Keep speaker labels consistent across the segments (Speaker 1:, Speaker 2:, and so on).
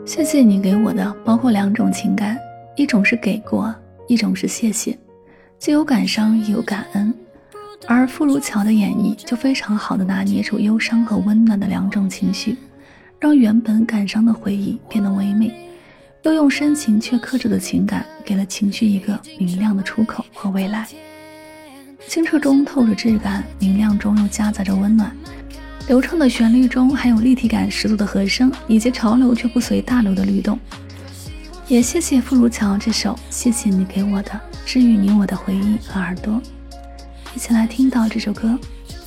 Speaker 1: 谢谢你给我的包括两种情感，一种是给过，一种是谢谢，既有感伤也有感恩。而傅如乔的演绎就非常好地拿捏出忧伤和温暖的两种情绪，让原本感伤的回忆变得唯美，又用深情却克制的情感给了情绪一个明亮的出口和未来。清澈中透着质感，明亮中又夹杂着温暖，流畅的旋律中还有立体感十足的和声，以及潮流却不随大流的律动。也谢谢傅如乔这首谢谢你给我的治愈你我的回忆和耳朵，一起来听到这首歌。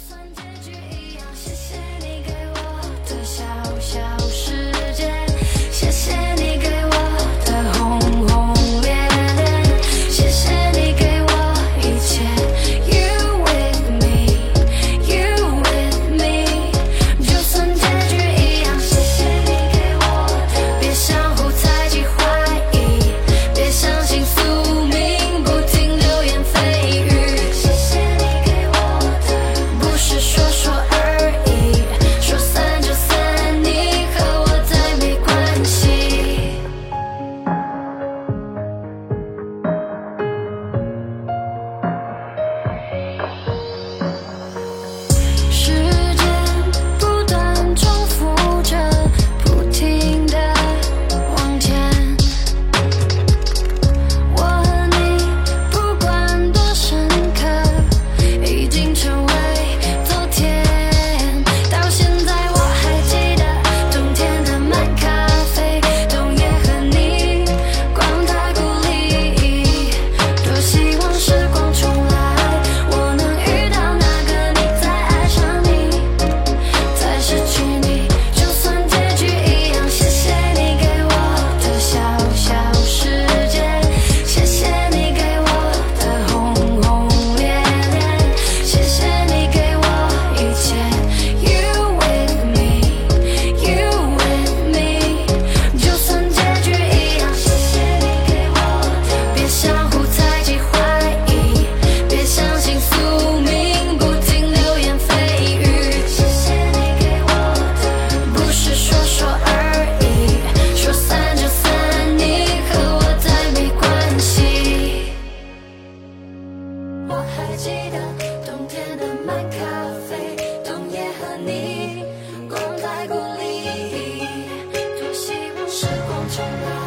Speaker 2: 记得冬天的漫咖啡，冬夜和你逛在谷里，多希望时光重来。